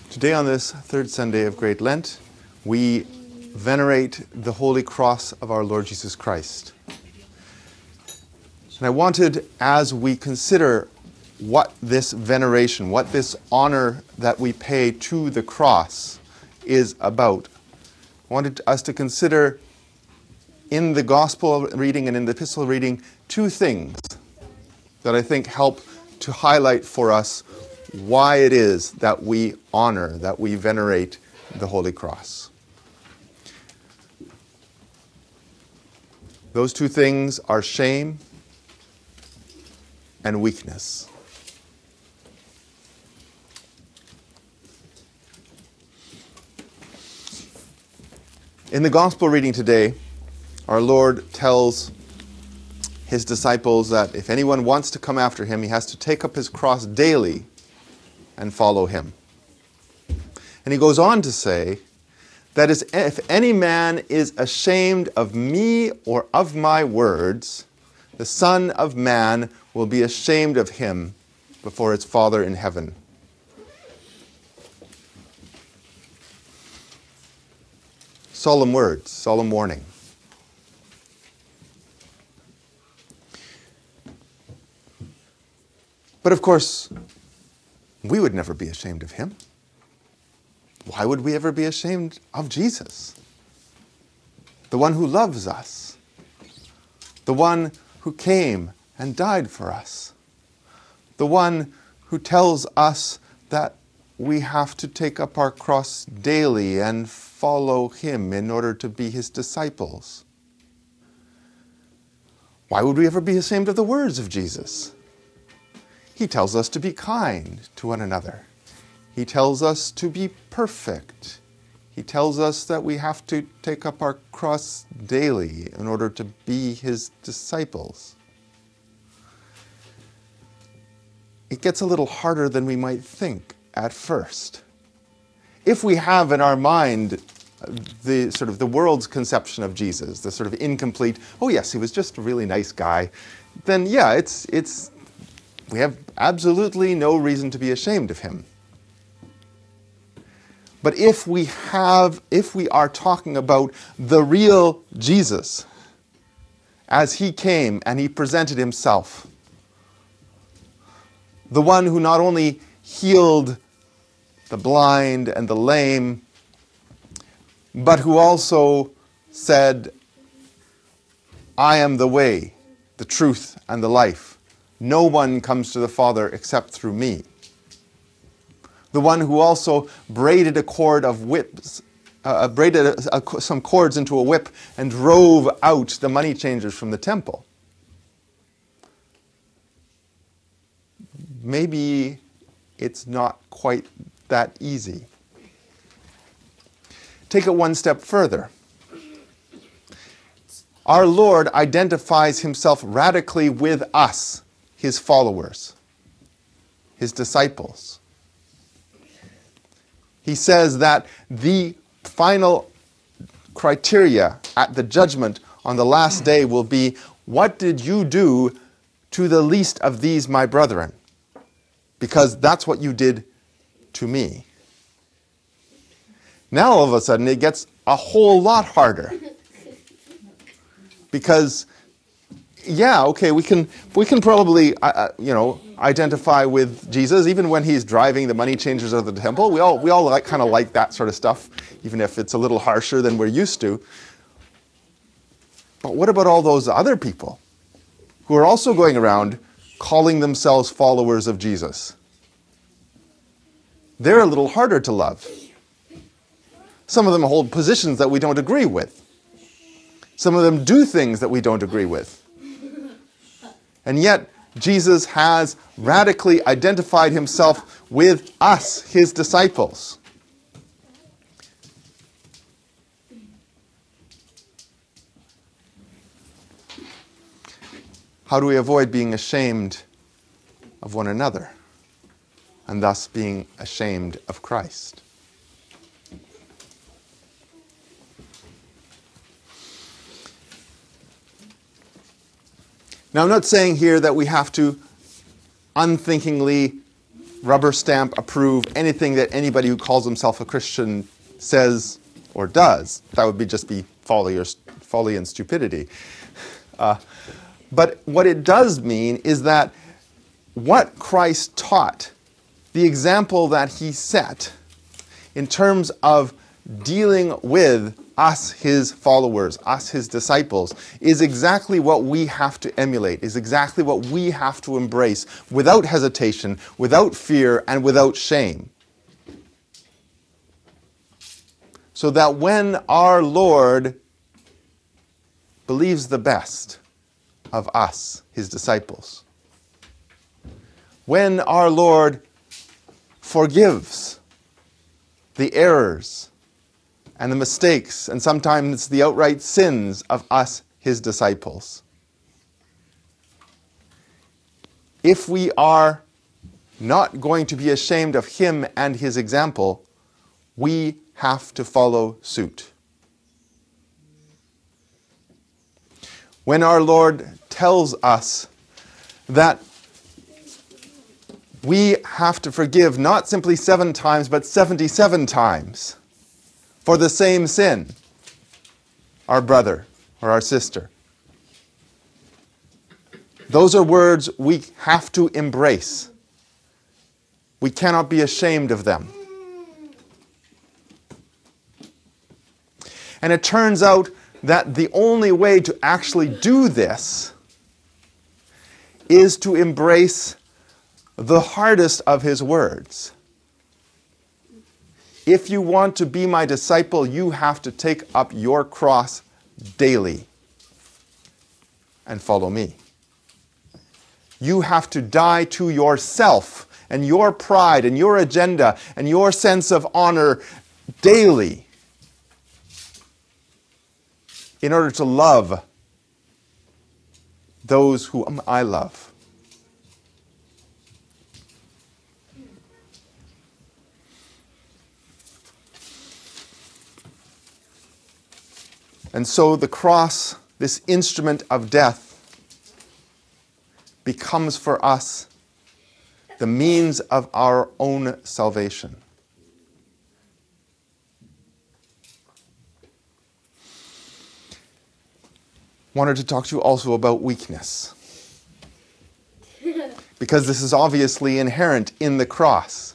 Today, on this third Sunday of Great Lent, we venerate the Holy Cross of our Lord Jesus Christ. And I wanted, as we consider what this veneration, what this honor that we pay to the cross is about, I wanted us to consider in the Gospel reading and in the Epistle reading two things that I think help to highlight for us why it is that we honor, that we venerate the Holy Cross. Those two things are shame and weakness. In the Gospel reading today, our Lord tells his disciples that if anyone wants to come after him, he has to take up his cross daily and follow him. And he goes on to say that if any man is ashamed of me or of my words, the Son of Man will be ashamed of him before his Father in heaven. Solemn words, solemn warning. But of course, we would never be ashamed of him. Why would we ever be ashamed of Jesus? The one who loves us. The one who came and died for us. The one who tells us that we have to take up our cross daily and follow him in order to be his disciples. Why would we ever be ashamed of the words of Jesus? He tells us to be kind to one another. He tells us to be perfect. He tells us that we have to take up our cross daily in order to be his disciples. It gets a little harder than we might think at first. If we have in our mind the world's conception of Jesus, the sort of incomplete, oh yes, he was just a really nice guy, then yeah, we have absolutely no reason to be ashamed of him. But if we are talking about the real Jesus, as he came and he presented himself, the one who not only healed the blind and the lame, but who also said, I am the way, the truth, and the life. No one comes to the Father except through me. The one who also braided a cord of whips, some cords into a whip and drove out the money changers from the temple. Maybe it's not quite that easy. Take it one step further. Our Lord identifies himself radically with us, his followers, his disciples. He says that the final criteria at the judgment on the last day will be, what did you do to the least of these my brethren? Because that's what you did to me. Now all of a sudden it gets a whole lot harder. Because yeah, okay, we can probably identify with Jesus even when he's driving the money changers out of the temple. We all kind of like that sort of stuff, even if it's a little harsher than we're used to. But what about all those other people who are also going around calling themselves followers of Jesus? They're a little harder to love. Some of them hold positions that we don't agree with. Some of them do things that we don't agree with. And yet, Jesus has radically identified himself with us, his disciples. How do we avoid being ashamed of one another and thus being ashamed of Christ? Now, I'm not saying here that we have to unthinkingly rubber stamp approve anything that anybody who calls himself a Christian says or does. That would just be folly and stupidity. But what it does mean is that what Christ taught, the example that he set in terms of dealing with us, his followers, us, his disciples, is exactly what we have to emulate, is exactly what we have to embrace without hesitation, without fear, and without shame. So that when our Lord believes the best of us, his disciples, when our Lord forgives the errors and the mistakes, and sometimes the outright sins of us, his disciples, if we are not going to be ashamed of him and his example, we have to follow suit. When our Lord tells us that we have to forgive not simply 7 times, but 77 times for the same sin, our brother or our sister. Those are words we have to embrace. We cannot be ashamed of them. And it turns out that the only way to actually do this is to embrace the hardest of his words. If you want to be my disciple, you have to take up your cross daily and follow me. You have to die to yourself and your pride and your agenda and your sense of honor daily in order to love those whom I love. And so the cross, this instrument of death, becomes for us the means of our own salvation. Wanted to talk to you also about weakness, because this is obviously inherent in the cross.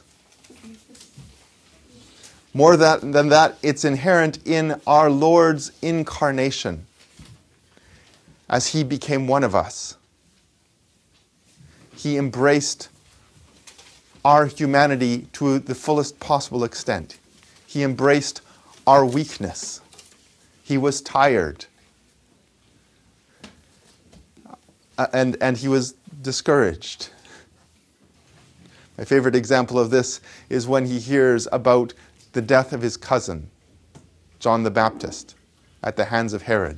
More than that, it's inherent in our Lord's incarnation as he became one of us. He embraced our humanity to the fullest possible extent. He embraced our weakness. He was tired. And he was discouraged. My favorite example of this is when he hears about the death of his cousin, John the Baptist, at the hands of Herod.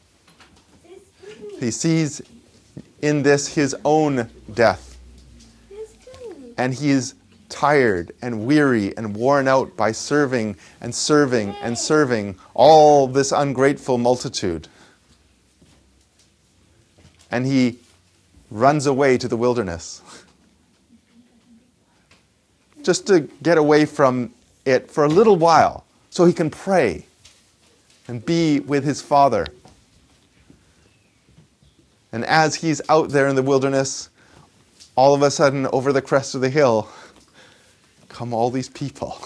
He sees in this his own death. And he is tired and weary and worn out by serving and serving and serving all this ungrateful multitude. And he runs away to the wilderness just to get away from it for a little while so he can pray and be with his Father. And as he's out there in the wilderness, all of a sudden, over the crest of the hill, come all these people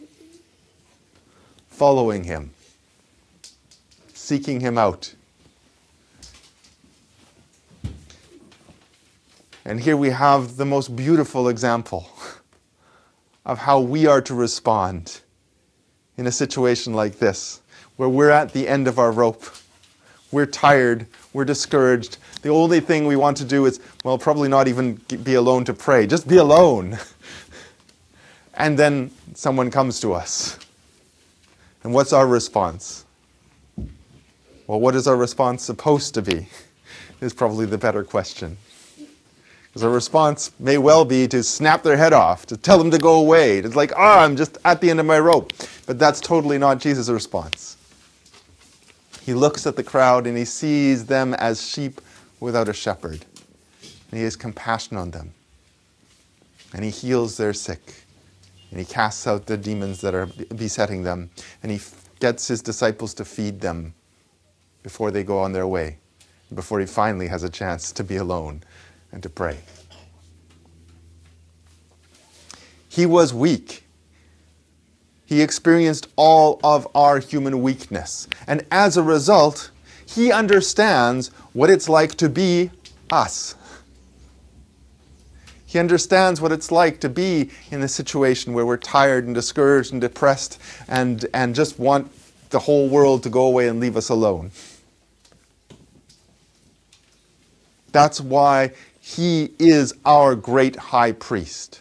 following him, seeking him out. And here we have the most beautiful example of how we are to respond in a situation like this, where we're at the end of our rope. We're tired, we're discouraged. The only thing we want to do is, well, probably not even be alone to pray. Just be alone. And then someone comes to us. And what's our response? Well, what is our response supposed to be? Is probably the better question. Because our response may well be to snap their head off, to tell them to go away. It's like, I'm just at the end of my rope. But that's totally not Jesus' response. He looks at the crowd and he sees them as sheep without a shepherd. And he has compassion on them. and he heals their sick, and he casts out the demons that are besetting them, and he gets his disciples to feed them before they go on their way, before he finally has a chance to be alone and to pray. He was weak. He experienced all of our human weakness. And as a result, he understands what it's like to be us. He understands what it's like to be in a situation where we're tired and discouraged and depressed and just want the whole world to go away and leave us alone. That's why he is our great high priest.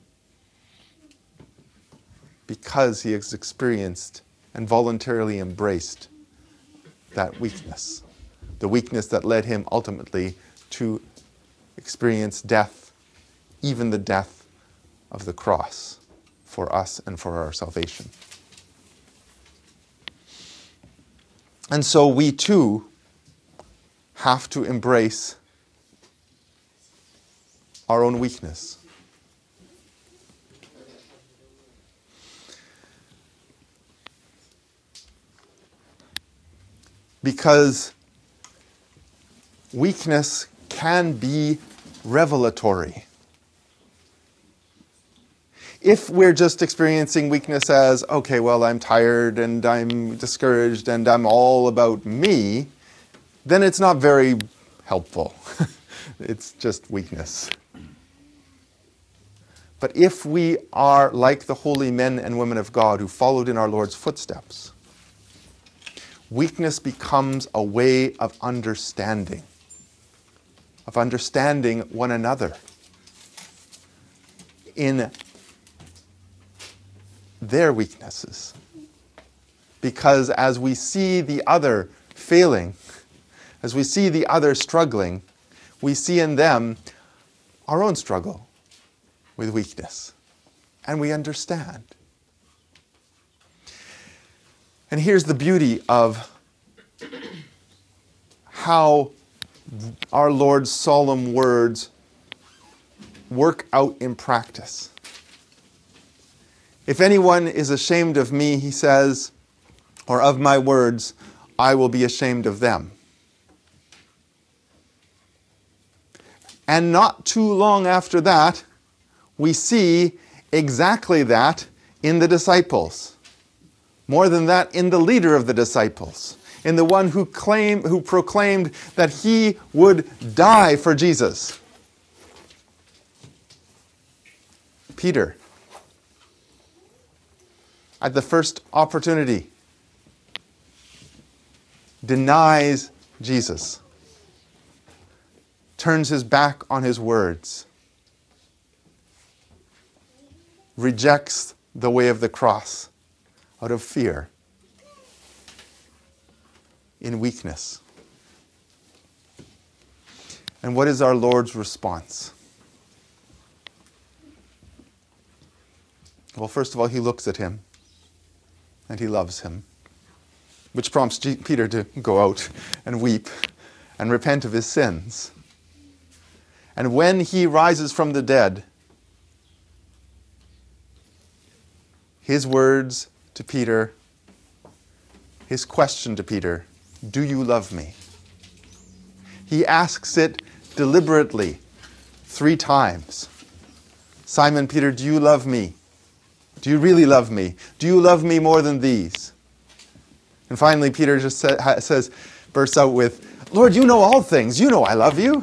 Because he has experienced and voluntarily embraced that weakness. The weakness that led him ultimately to experience death, even the death of the cross, for us and for our salvation. And so we too have to embrace our own weakness. Because weakness can be revelatory. If we're just experiencing weakness as, okay, well, I'm tired and I'm discouraged and I'm all about me, then it's not very helpful. It's just weakness. But if we are like the holy men and women of God who followed in our Lord's footsteps, weakness becomes a way of understanding one another in their weaknesses. Because as we see the other failing, as we see the other struggling, we see in them our own struggle with weakness, and we understand. And here's the beauty of how our Lord's solemn words work out in practice. If anyone is ashamed of me, he says, or of my words, I will be ashamed of them. And not too long after that, we see exactly that in the disciples. More than that, in the leader of the disciples, in the one who proclaimed that he would die for Jesus. Peter, at the first opportunity, denies Jesus, turns his back on his words, rejects the way of the cross out of fear, in weakness. And what is our Lord's response? Well, first of all, he looks at him and he loves him, which prompts Peter to go out and weep and repent of his sins. And when he rises from the dead, his words to Peter, his question to Peter, do you love me? He asks it deliberately 3 times. Simon Peter, do you love me? Do you really love me? Do you love me more than these? And finally, Peter just bursts out with, Lord, you know all things. You know I love you.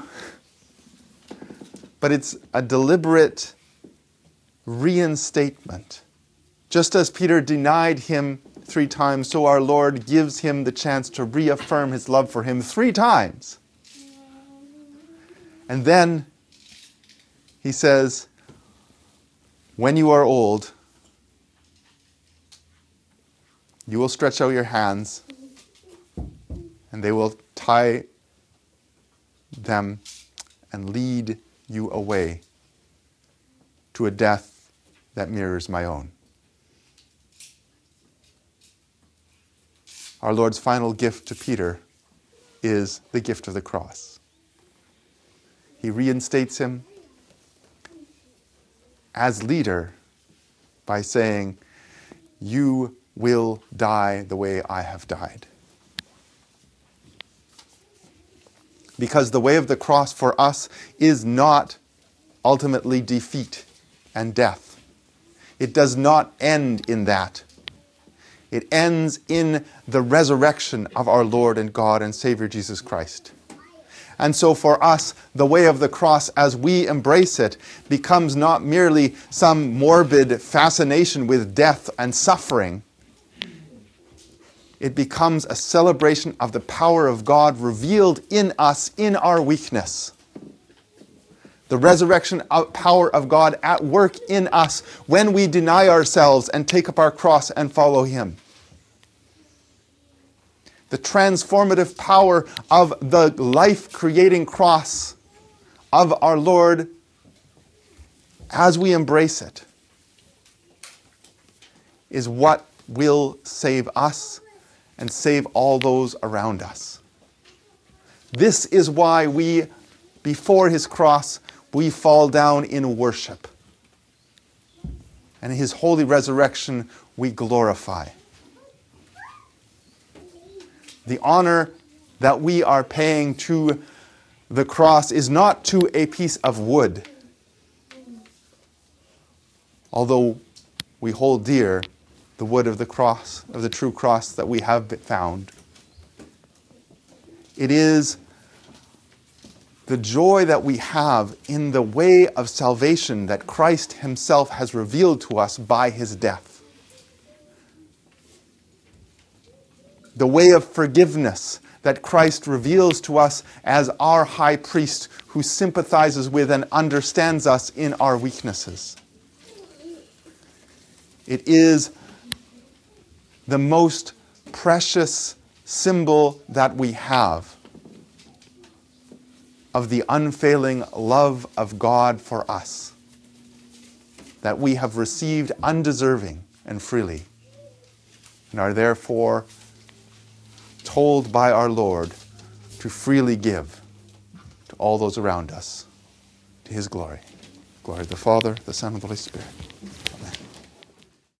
But it's a deliberate reinstatement. Just as Peter denied him 3 times, so our Lord gives him the chance to reaffirm his love for him 3 times. And then he says, when you are old, you will stretch out your hands and they will tie them and lead you away to a death that mirrors my own. Our Lord's final gift to Peter is the gift of the cross. He reinstates him. as leader by saying, you will die the way I have died. Because the way of the cross for us is not ultimately defeat and death. It does not end in that. It ends in the resurrection of our Lord and God and Savior Jesus Christ. And so for us, the way of the cross, as we embrace it, becomes not merely some morbid fascination with death and suffering. It becomes a celebration of the power of God revealed in us in our weakness. The resurrection power of God at work in us when we deny ourselves and take up our cross and follow Him. The transformative power of the life-creating cross of our Lord as we embrace it is what will save us and save all those around us. This is why we, before His cross, we fall down in worship. And His holy resurrection we glorify. The honor that we are paying to the cross is not to a piece of wood, although we hold dear the wood of the cross, of the true cross that we have found. It is the joy that we have in the way of salvation that Christ Himself has revealed to us by His death. The way of forgiveness that Christ reveals to us as our high priest who sympathizes with and understands us in our weaknesses. It is the most precious symbol that we have of the unfailing love of God for us, that we have received undeserving and freely, and are therefore told by our Lord to freely give to all those around us, to His glory. Glory to the Father, the Son, and the Holy Spirit.